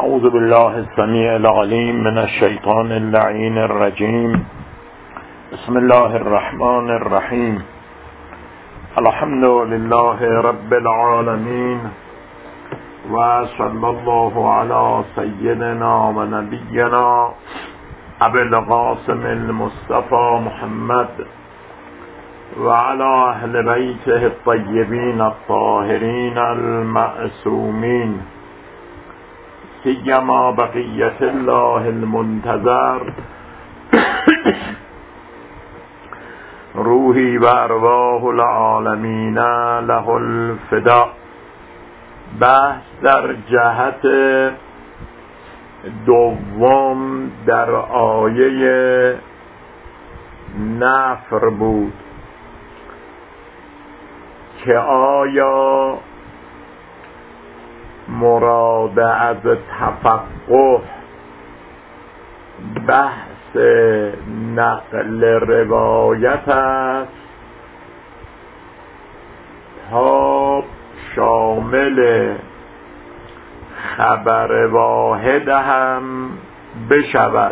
اعوذ بالله السمیع العلیم من الشیطان اللعین الرجیم. بسم الله الرحمن الرحیم. الحمد لله رب العالمین و صلی الله علی سیدنا و نبینا ابی القاسم المصطفى محمد و علی اهل بیته الطیبین الطاهرین المعصومین، سیما بقیت الله المنتظر روحی و ارواح العالمین له الفدا. بحث در جهت دوم در آیه نفر بود که آیا مراد از تفقه بحث نقل روایت است تا شامل خبر واحد هم بشود،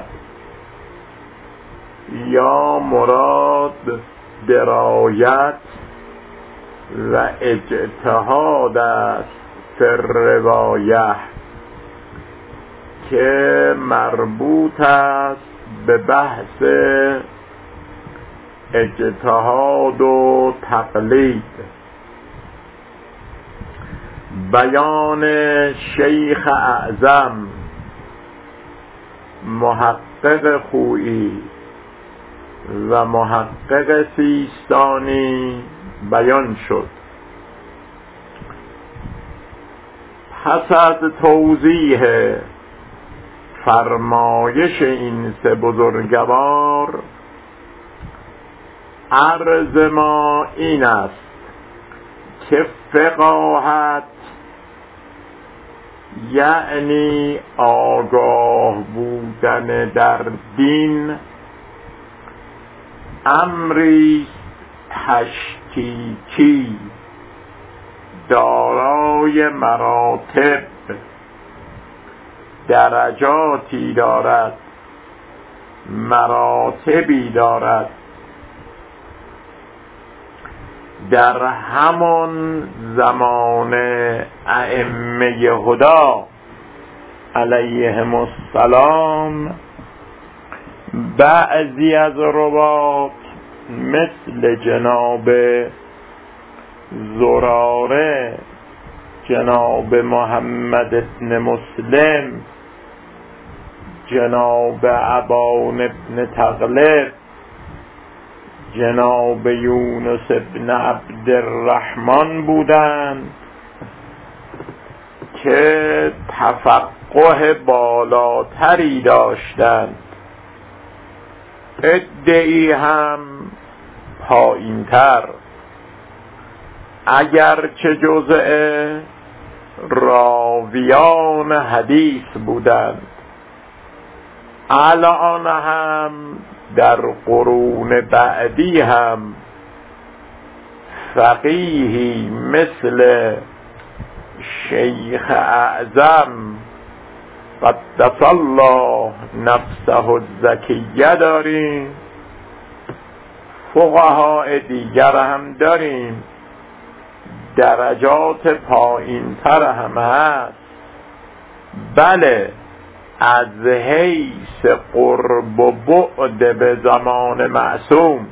یا مراد درایت و اجتهاد است در روایه که مربوط است به بحث اجتهاد و تقلید. بیان شیخ اعظم محقق خویی و محقق سیستانی بیان شد. پس از توضیح فرمایش این سه بزرگوار، عرض ما این است که فقاهت یعنی آگاه بودن در دین امری تشکیکی دارای مراتب، درجاتی دارد، مراتبی دارد. در همان زمان ائمه هدا علیهم السلام بعضی از روات مثل جناب زراره، جناب محمد ابن مسلم، جناب ابان ابن تغلب، جناب یونس ابن عبد الرحمن بودند که تفقه بالاتری داشتند، ادعی هم پایینتر، اگرچه جزء راویان حدیث بودند. الان هم در قرون بعدی هم فقیهی مثل شیخ اعظم قدس الله نفسه الزکیه داریم، فقهای دیگر هم داریم، درجات پایین تر هم هست. بله، از حیث قرب و بعد به زمان معصوم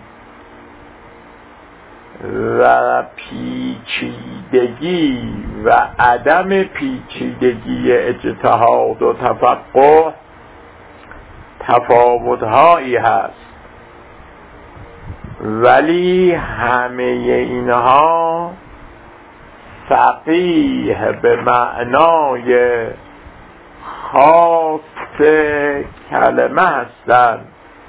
و پیچیدگی و عدم پیچیدگی اجتهاد و تفقه تفاوت‌هایی هست، ولی همه اینها فقیه به معنای خاص کلمه هستند.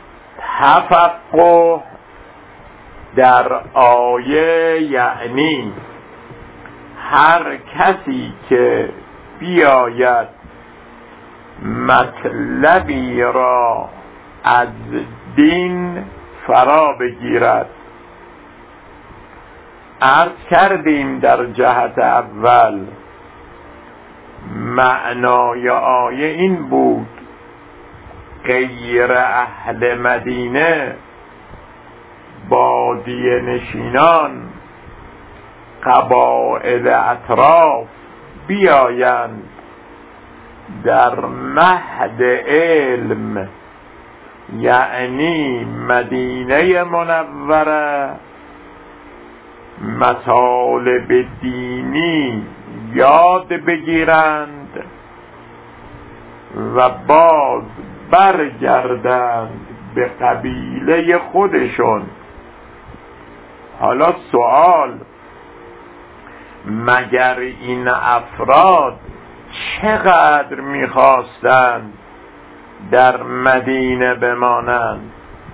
تفقه در آیه یعنی هر کسی که بیاید مطلبی را از دین فرا بگیرد. عرض کردیم در جهت اول معنای آیه این بود غیر اهل مدینه بادیه نشینان قبایل اطراف بیایند در مهد علم، یعنی مدینه منوره، مطالب دینی یاد بگیرند و باز برگردند به قبیله خودشون. حالا سوال، مگر این افراد چقدر میخواستند در مدینه بمانند؟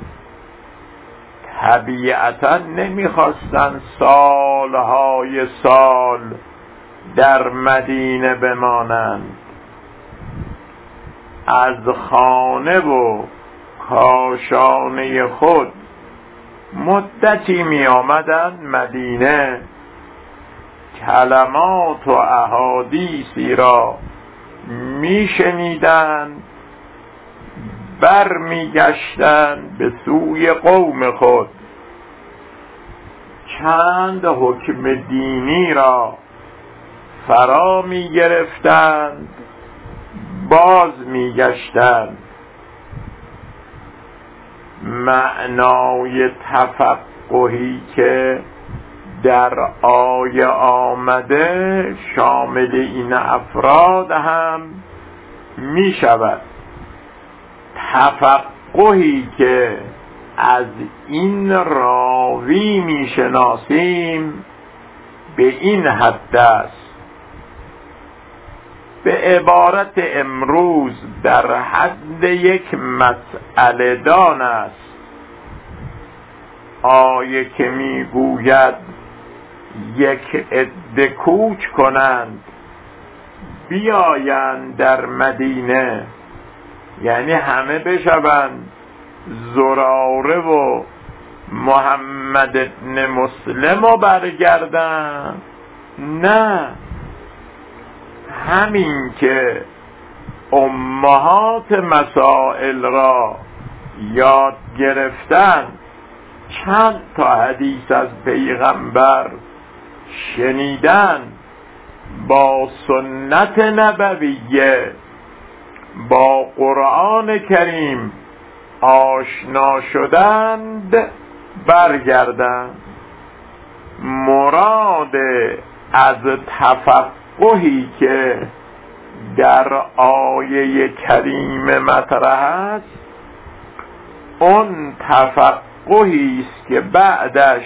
طبیعتا نمیخواستند سالهای سال در مدینه بمانند. از خانه و کاشانه خود مدتی می آمدند مدینه، کلمات و احادیثی را می شنیدند، بر می گشتند به سوی قوم خود، چند حکم دینی را فرا می گرفتند، باز می گشتند. معنای تفقهی که در آیه آمده شامل این افراد هم می شود. تفقهی که از این راوی می شناسیم به این حد است. به عبارت امروز در حد یک مسئله دان است. آیه که میگوید یک عده کوچ کنند بیایند در مدینه، یعنی همه بشوند زراره و محمد ابن مسلم و برگردن؟ نه، همین که امهات مسائل را یاد گرفتن، چند تا حدیث از پیغمبر شنیدن، با سنت نبویه، با قرآن کریم آشنا شدند، برگردند. مراد از تفقهی که در آیه کریم مطرح است، اون تفقهی است که بعدش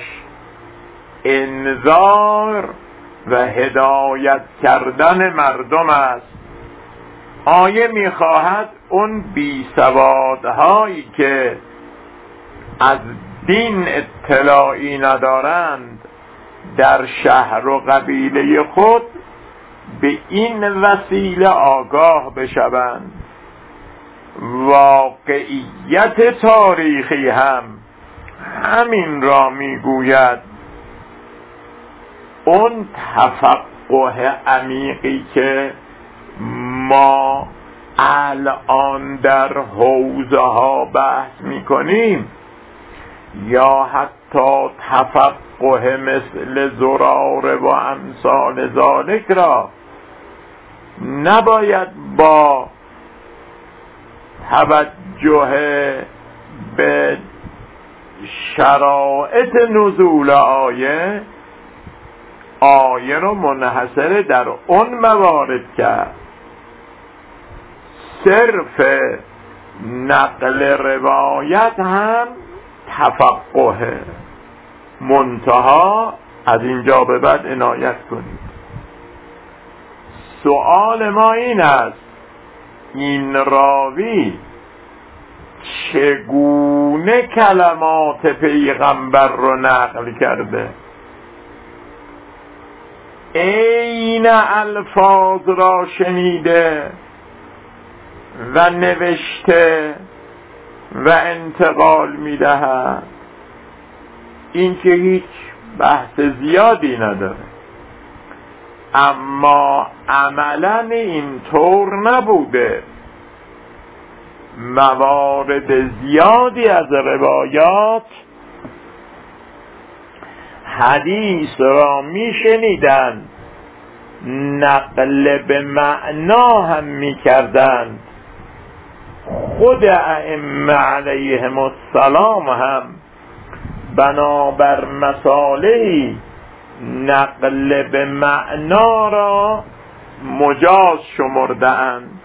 انذار و هدایت کردن مردم است. آیه میخواهد اون بیسوادهایی که از دین اطلاعی ندارند در شهر و قبیله خود به این وسیله آگاه بشوند. واقعیت تاریخی هم همین را میگوید. اون تفقه عمیقی که ما الان در حوزه ها بحث میکنیم، یا حتی تفقه مثل زراره و امثال ذالک را نباید با توجه به شرایط نزول آیه رو منحصر در اون موارد کرد. صرف نقل روایت هم تفقه. منتها از اینجا به بعد عنایت کنید. سؤال ما این است: این راوی چگونه کلمات پیغمبر رو نقل کرده؟ این الفاظ را شنیده و نوشته و انتقال میدهد؟ این که هیچ بحث زیادی نداره. اما عملاً اینطور نبوده. موارد زیادی از روایات حدیث را میشنیدند، نقل به معنا هم میکردند. خود ائمه علیهم السلام هم بنابر مصالحی نقل به معنا را مجاز شمرده‌اند.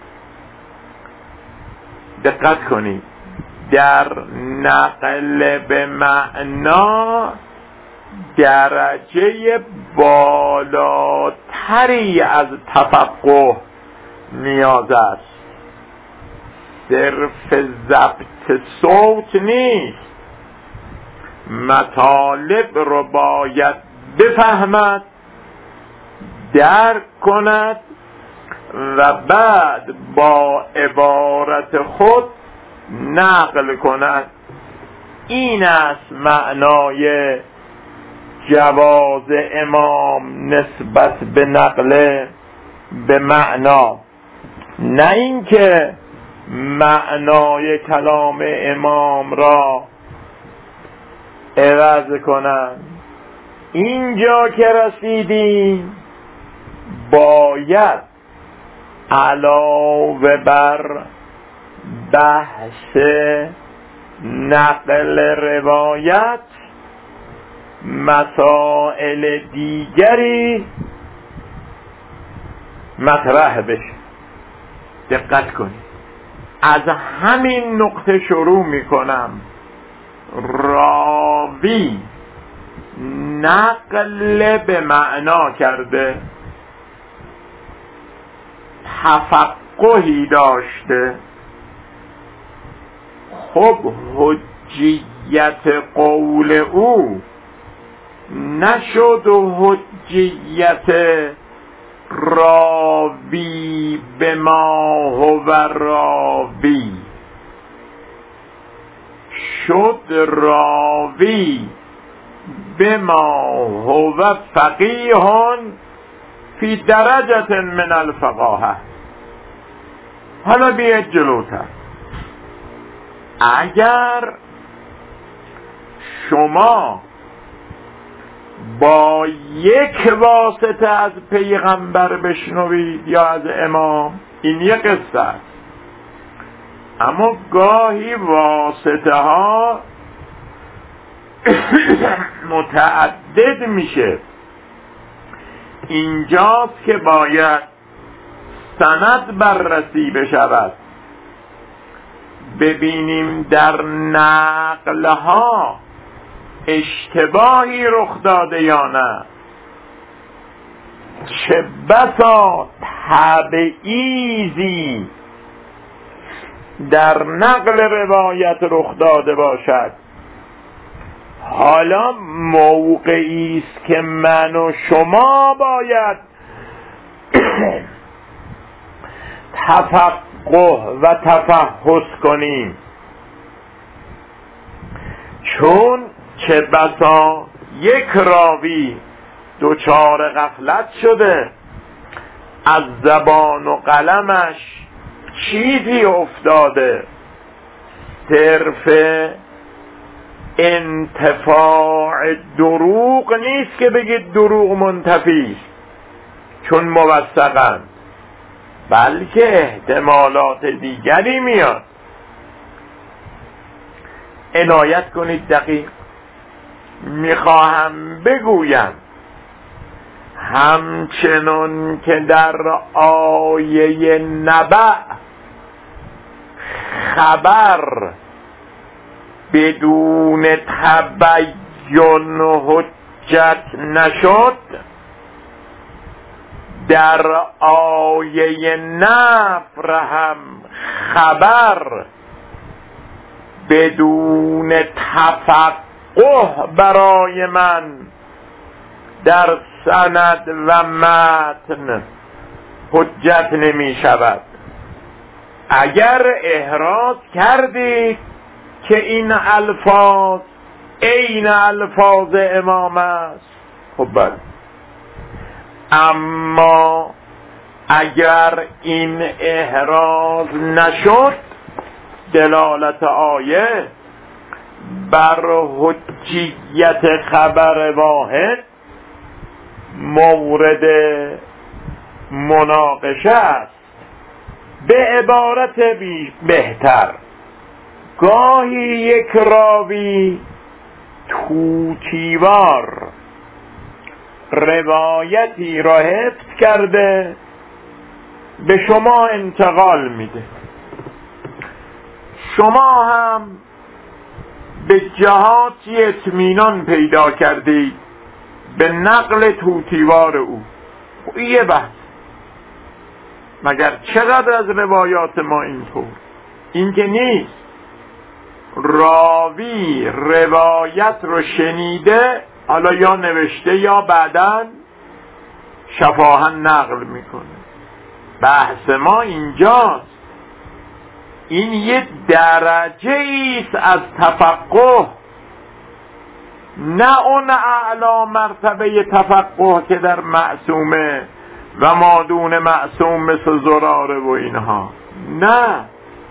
دقت کنید، در نقل به معنا درجه بالاتری از تفقه نیاز است. صرف ضبط صوت نیست، مطالب رو باید بفهمد، درک کند و بعد با عبارت خود نقل کند. این است معنای جواز امام نسبت به نقل به معنا، نه اینکه معنای کلام امام را عوض کنند. اینجا که رسیدیم باید علاوه بر بحث نقل روایت مسائل دیگری مطرح بشه. دقت کنید، از همین نقطه شروع میکنم. راوی نقل به معنا کرده، تفقهی داشته. خب حجیت قول او نشد و حجیت راوی به ما هو راوی شد. راوی به ما هو فقیه فی درجت من الفقاهه. حالا بیاید جلوتر. اگر شما با یک واسطه از پیغمبر بشنوید یا از امام، این یک قصه است، اما گاهی واسطه ها متعدد میشه. اینجاست که باید سند بررسی بشود، ببینیم در نقلها اشتباهی رخ داده یا نه. چه بسا تبعیضی در نقل روایت رخ داده باشد. حالا موقعی است که من و شما باید تفقه و تفحص کنیم، چون چه بسا یک راوی دچار غفلت شده، از زبان و قلمش چیزی افتاده، صرف انتفاع دروغ نیست که بگید دروغ منتفی چون موثقن، بلکه احتمالات دیگری میاد. عنایت کنید دقیق. میخواهم بگویم همچنان که در آیه نبأ خبر بدون تبیین حجت نشد، در آیه نفر هم خبر بدون تفقه برای من در سند و متن حجت نمی شود. اگر احراز کردید که این الفاظ عین الفاظ امام است، خب بله. اما اگر این احراز نشد دلالت آیه بر حجیت خبر واحد مورد مناقشه است. به عبارت بهتر، گاهی یک راوی توتیوار روایتی را حفظ کرده به شما انتقال میده، شما هم به جهاتی اطمینان پیدا کردید به نقل توتیوار او. یه بحث، مگر چقدر از روایات ما اینطور؟ این که نیست. راوی روایت رو شنیده، حالا یا نوشته یا بعداً شفاهن نقل میکنه. بحث ما اینجاست، این یه درجه ایست از تفقه، نه اون اعلی مرتبه تفقه که در معصومه و مادون معصوم مثل زراره و اینها. نه،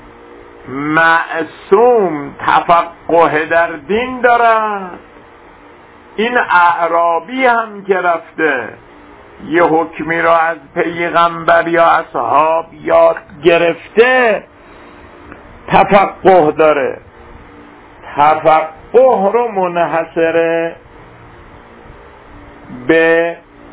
معصوم تفقه در دین دارد. این اعرابی هم که رفته یه حکمی را از پیغمبر یا اصحاب یاد گرفته تفقه داره. تفقه رو منحصر به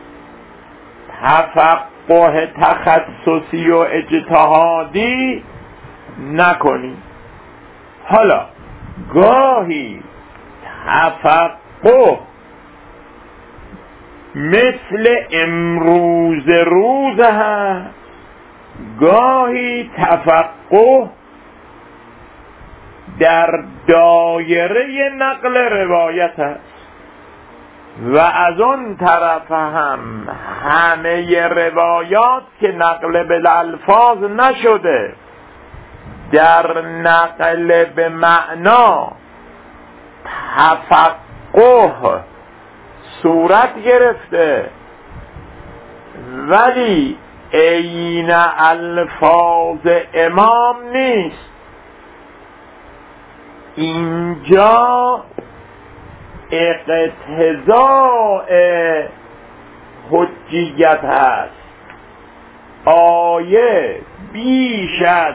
تفقه تخصصی و اجتهادی نکنی. حالا گاهی تفقه مثل امروز روز هست، گاهی تفقه در دایره نقل روایت است و از اون طرف هم همه روایات که نقل به الفاظ نشده در نقل به معنا تفقه صورت گرفته، ولی عین الفاظ امام نیست. اینجا اقتضاء حجیت هست. آیه بیش از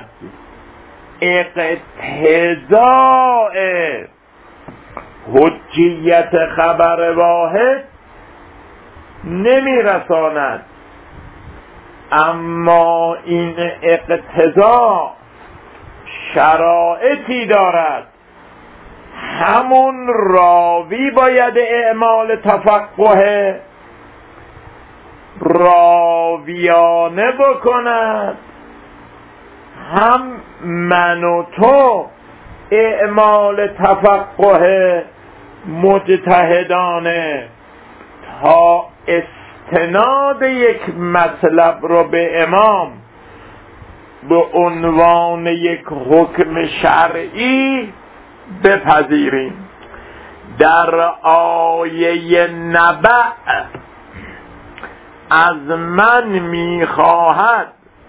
اقتضاء حجیت خبر واحد نمیرساند، اما این اقتضا شرایطی دارد. همون راوی باید اعمال تفقه راویانه بکند، هم من و تو اعمال تفقه مجتهدانه تا استناد یک مطلب رو به امام به عنوان یک حکم شرعی بپذیریم. در آیه نبأ از من میخواهد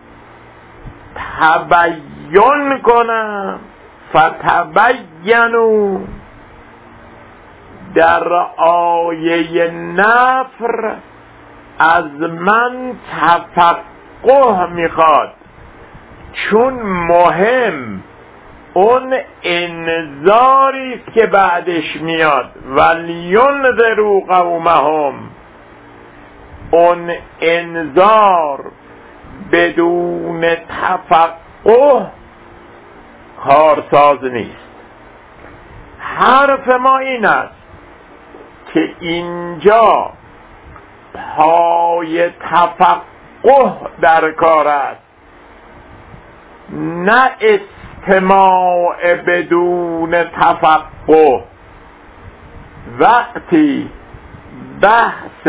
تبیین کنم فتبینوا، در آیه نفر از من تفقه میخواد، چون مهم اون انذاری است که بعدش میاد، وَلْيُنذِرُوا قَوْمَهُمْ. اون انذار بدون تفقه کارساز نیست. حرف ما این است که اینجا پای تفقه در کار است، نه استماع بدون تفقه. وقتی بحث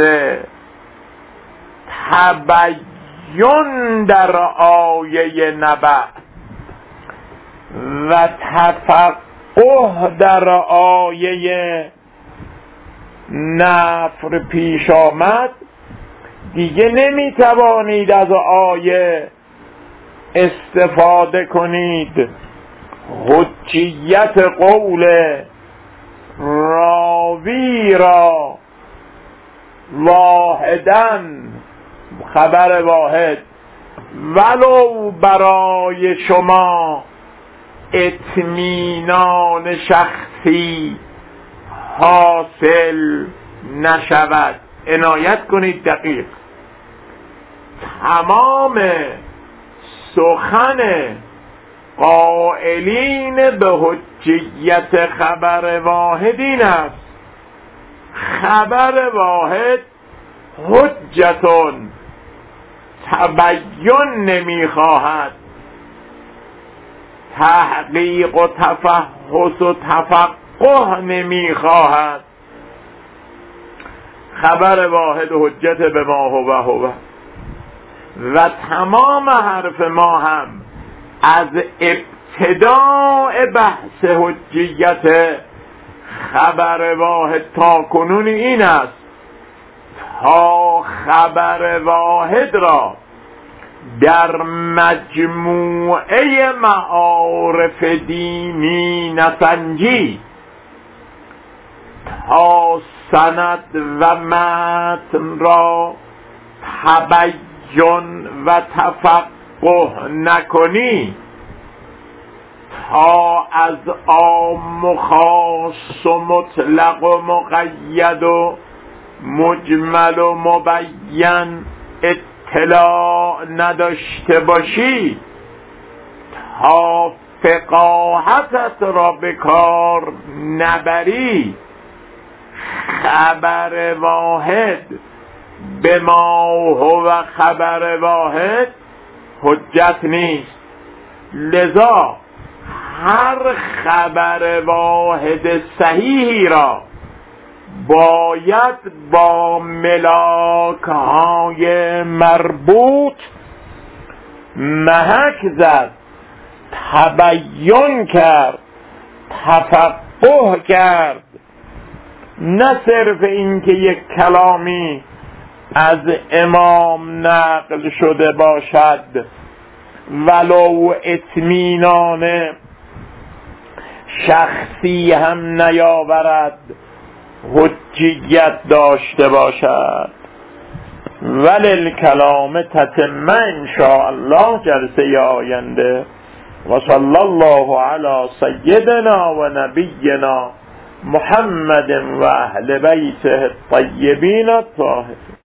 تبیین در آیه نبأ و تفقه در آیه نفر پیش آمد، دیگه نمیتوانید از آیه استفاده کنید حجیت قول راوی را واحداً خبر واحد ولو برای شما اطمینان شخصی حاصل نشود. عنایت کنید دقیق. تمام سخن قائلین به حجیت خبر واحد این است: خبر واحد حجتون، تبیین نمیخواهد، تحقیق و تفحص و تفقه نمیخواهد. خبر واحد حجت به ما هو و تمام حرف ما هم از ابتداء بحث حجیت خبر واحد تا کنون این است تا خبر واحد را در مجموعه معارف دینی نسنجی، تا سند و متن را تبیین و تفقه نکنی، تا از عام و خاص و مطلق و مقید و مجمل و مبین اطلاع نداشته باشی، تا فقاهتت را به کار نبری، خبر واحد به ما هو خبر واحد حجت نیست. لذا هر خبر واحد صحیحی را باید با ملاک‌های مربوط محک زد، تبیین کرد، تفقه کرد، نه صرف این که یک کلامی از امام نقل شده باشد ولو اطمینان شخصی هم نیاورد حجیت داشته باشد. وللکلام تتمه انشاءالله جلسه آینده. و صلی الله علی سیدنا و نبینا محمد و اهل بیته الطیبین الطاهرین.